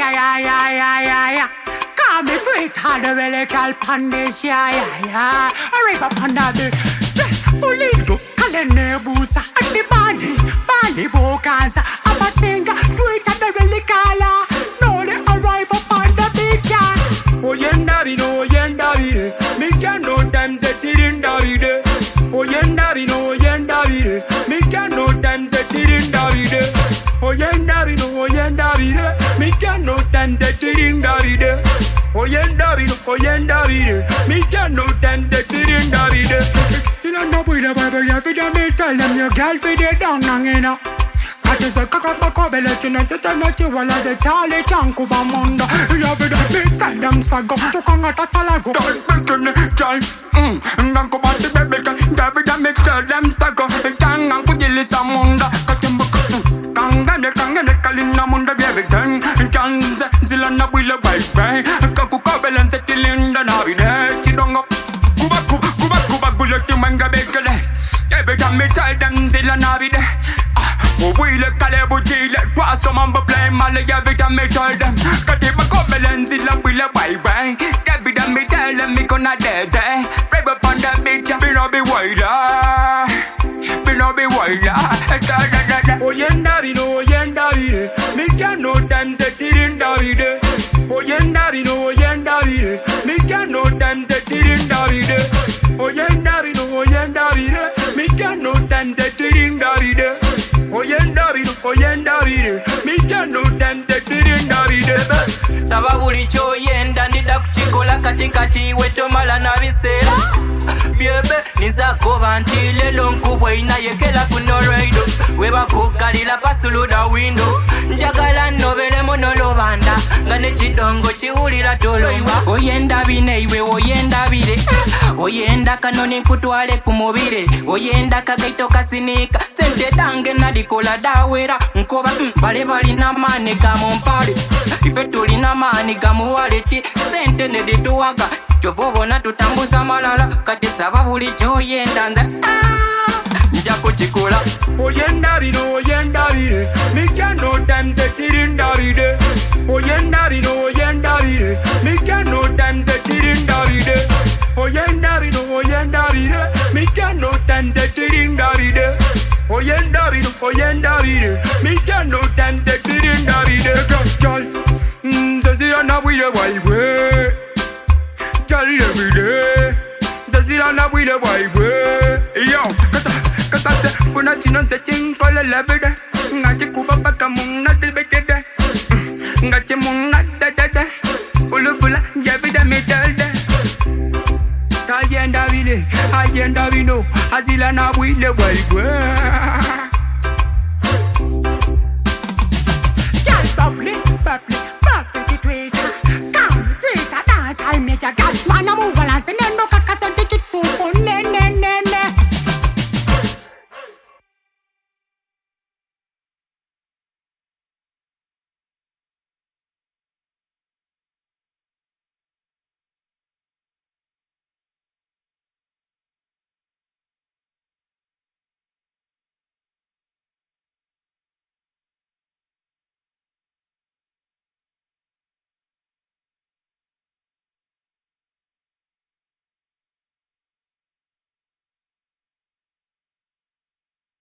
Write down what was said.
yeah. Call me Twitter, the relical pandis, yeah. I rip up on that. Ulindo, kalene busa, and the bali vocals. I'm a singer, Twitter, the relical. No, they arrive up on the beach. Oh, yenda vide. Me can no time set it in Davide. Oh, yenda vide. Me can no time set it in Davide. Oh, yenda vide. Me can no time set it in Davide. Oh, yenda vide. Me can no time set it in Davide. Still on the with the Bible, you fi me tell them your girl fi dey down hanging up. I just a cock up a cobble, let you know to tell me you all as a Charlie Chanku Bamunda. You fi me tell them sago, to come out a salago. Don't make any chance. And don't go back to the baby, David and make sure them stago. Tang and put the list amunda. Kangane kalina munda baby gang. Chance zilana willa bye bye. Kaku cobble and settle in the Navide. Chidongo. Kuba gulati manga bekele. Every time me tell them zilla Navide. We le Caleb Chile, pass some on play Malay every time me tell them. Katiba cobble and zilla willa bye bye. Every time me tell them me gonna dead. Brave up on that bitch, be no be wider. Be no be wider. Oh yenda vide. Me can no time set it in Davide. Oh yenda vide. Me can no time set it in Davide. Oh yenda vide. Me can no time set it in Davide. Oh yenda vide. Me can no time set it in Davide. Sababu licho yenda ndida kuchikola katikati weto mala na visera. Biebe nizako banti lelo nkubwa inayekela kuno raido. Weba kukalila pasuluda window. Njagala novele monolo banda. Ngane chidongo chiulila tolomba. Oyenda bine iwe oyenda bire. Oyenda kanoni kutwale kumobire. Oyenda kagaito kasinika. Sente tange nadikola dawera. Nkoba bale bali na mane kamompale. Ife tuli na mani gamuwaleti. Sente nedituwaga. Chovobona tutambuza malala. Kati sababu licho oyenda nza njako chikola. Oyenda vide. Me can no time set it in Davide. Oyenda vide. Me can no time set it in Davide. Oyenda vide. Me can no time set it in Davide. Oyenda vide. Me can no time set it in Davide. Girl, Zazirana with a white way. Girl every day. Zazirana with a white way. Yo, cause I say, Funa Chino setting for the level. Ngachi Kuba Bakamuna till better. Ngachi Muna da. Ulufula, Javida metal. Ayenda vino. Azilana with the white way. Perfect Twitter. Come Twitter, dance, I'll make a gas. Man, I'm over, I say, no,